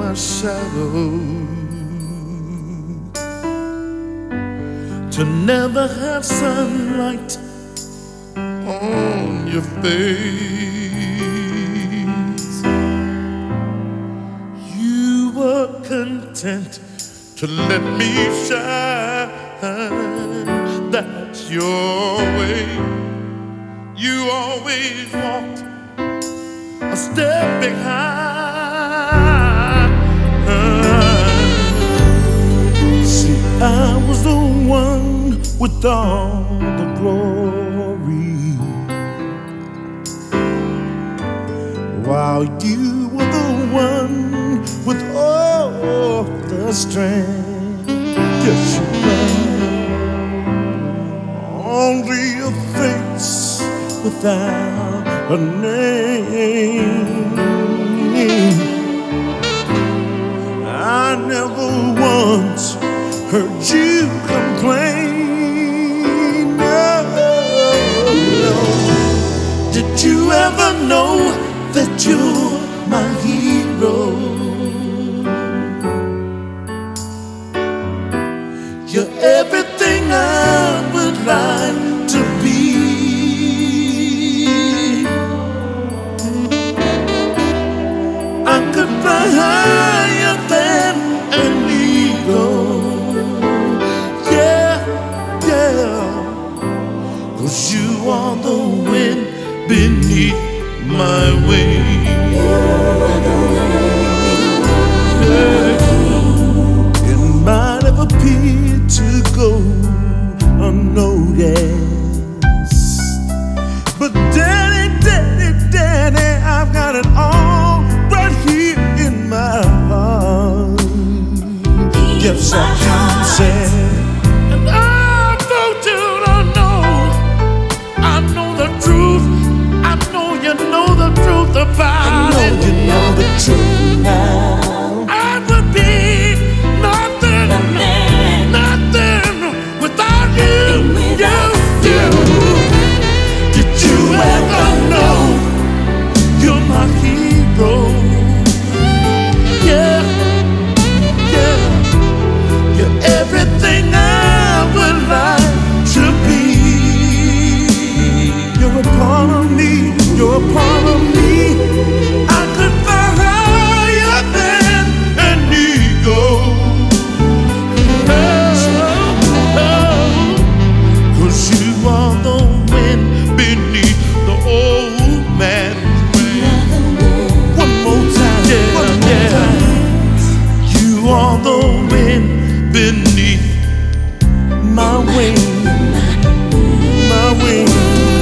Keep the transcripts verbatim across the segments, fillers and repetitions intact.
my shadow, to never have sunlight on your face. You were content to let me shine. That's your way. You always walked a step behind. See, I was the one with all the glory, while you were the one with all the strength. Yes, you were. Only a face without a name. I never once heard you complain. No, no. Did you ever know that you're my hero? You're everything I would like to be. I could fly higher than an eagle. Yeah, yeah. 'Cause you are the wind beneath my wings. Yeah. It might have appeared to go unnoticed, but daddy, daddy, daddy, I've got it all right here in my heart. Yes, I can say, and I want you to know, I know the truth. I know you know the truth about it. I know you know the truth now. I would be nothing, nothing without you. You, you. Did you ever know you're my hero? Yeah, yeah. You're everything I would like to be. You're a part of me. You're a part of me. I could fly higher than an eagle. Oh, oh. 'Cause you are the wind beneath the old man's wing. One more time, yeah, one more yeah. time. You are the wind beneath my wing, my wing.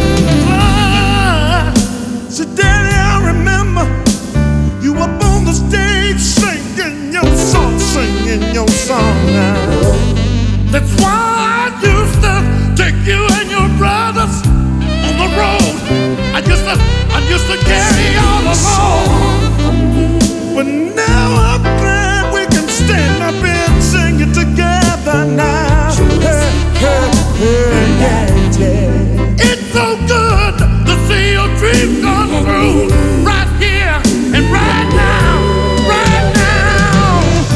Ah, so daddy, I remember you up on the stage singing your song, singing your song now. That's why I used to take you and your brothers on the road. I used to, I used to carry y'all along. But now I'm glad we can stand up and sing it together now. Hey, hey, hey, yeah, yeah. It's so good to see your dreams come true, right here and right now, right now.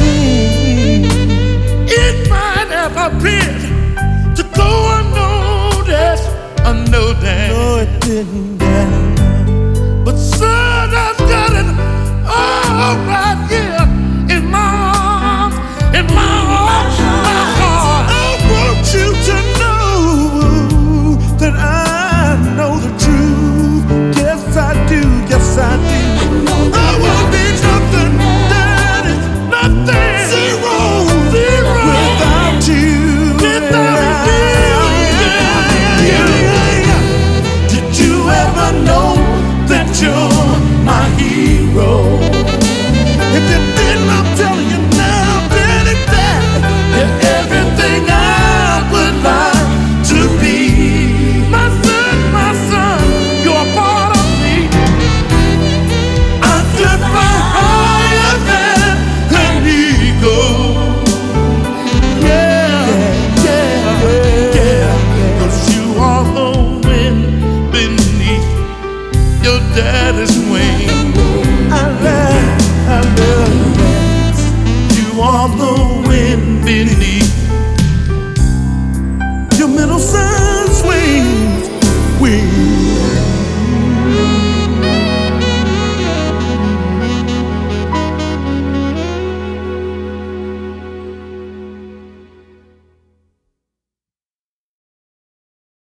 It might have appeared to go unnoticed, unnoticed. No, it didn't, yeah. But son, I've got it all right here in my arms, in my arms, my heart. I want you to know that I know the truth. Yes, I do. Yes, I do. I will be nothing, daddy, nothing, zero, zero without you. Without you. Yeah, yeah, yeah. Did you ever know that you're my hero? If you didn't, I'm telling you now, daddy, daddy, you're everything I would like to be. My son, my son, you're a part of me. I could fly higher than an eagle. Yeah, yeah, yeah, yeah. 'Cause you are the wind beneath your daddy's wing.